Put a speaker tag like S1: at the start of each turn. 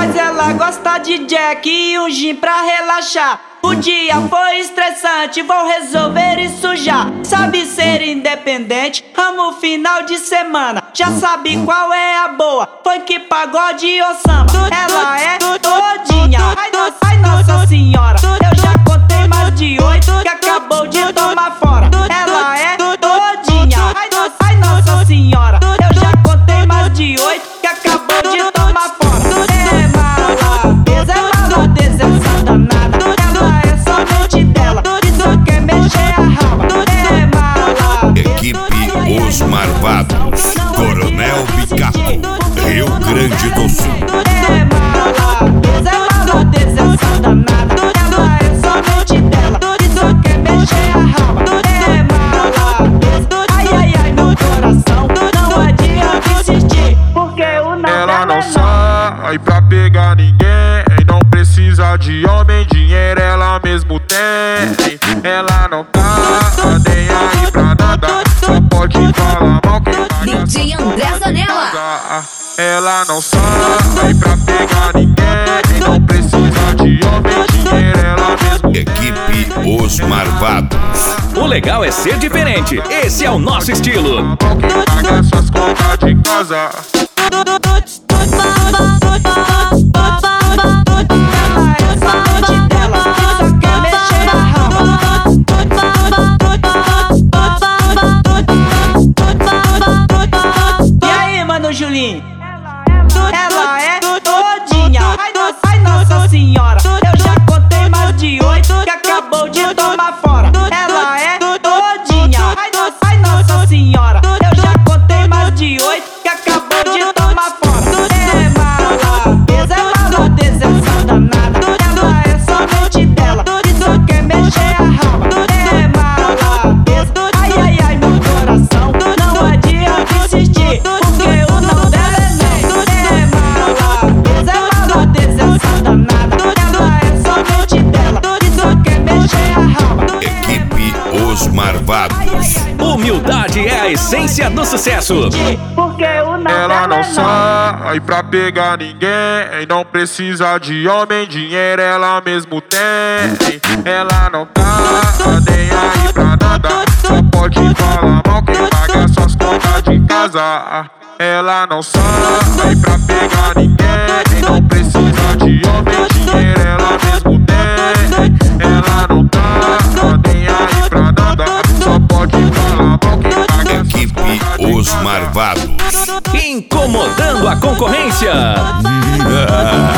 S1: Mas ela gosta de Jack e um gin pra relaxar. O dia foi estressante, vou resolver isso já. Sabe ser independente, amo final de semana. Já sabe qual é a boa, funk, pagode ou samba. Ela é todinha, ai nossa senhora. Eu já contei mais de 8 que acabou de tomar fora. Ela é todinha, ai nossa senhora. Eu já contei mais de 8 que acabou de tomar fora. É malvadeza essa danada. Ela é somente dela e só quer mexer a raba. É malvadeza.
S2: Equipe Os Marvados, Coronel Bicaco, Rio Grande do Sul.
S1: É malvadeza essa danada. Ela é somente dela e só quer mexer a raba. É malvadeza. Ai meu coração, não adianta insistir, porque o nome
S3: ela não
S1: é
S3: sai pra pegar ninguém. Não precisa de homem, dinheiro ela mesmo tem. Ela não tá nem aí pra nada, só pode falar mal quem paga.
S4: DJ André Zanella.
S3: Ela não sai pra pegar ninguém. Não precisa de homem, dinheiro ela mesmo tem.
S2: Equipe Os Marvados.
S5: O legal é ser diferente, esse é o nosso estilo.
S3: Quem paga suas contas de casa.
S1: Julinho, ela é todinha, ai nossa senhora. Eu já contei mais de 8 que acabou de tomar fora. Ela é todinha, ai nossa senhora. Eu já contei mais de 8 que acabou de tomar fora. É malvadeza essa danada. Ela é somente dela e só quer mexer a raba. É malvadeza. Ai meu coração, não adianta insistir, porque o nome dela é malvadeza. É malvadeza essa danada. Ela é somente dela e só quer mexer a raba.
S2: Equipe Os Marvados.
S5: Humildade é a essência do sucesso.
S1: Porque o nome
S3: ela
S1: dela
S3: não
S1: é
S3: sai pra pegar ninguém. Não precisa de homem, dinheiro ela mesmo tem. Ela não tá nem aí pra nada, só pode falar mal quem paga suas contas de casa. Ela não sai pra pegar ninguém. Não precisa de homem, dinheiro ela mesmo tem. Ela não tá nem aí pra nada, só pode falar mal quem paga suas
S2: Equipe
S3: contas de
S2: Os
S3: casa.
S2: Marvados.
S5: Incomodando a concorrência.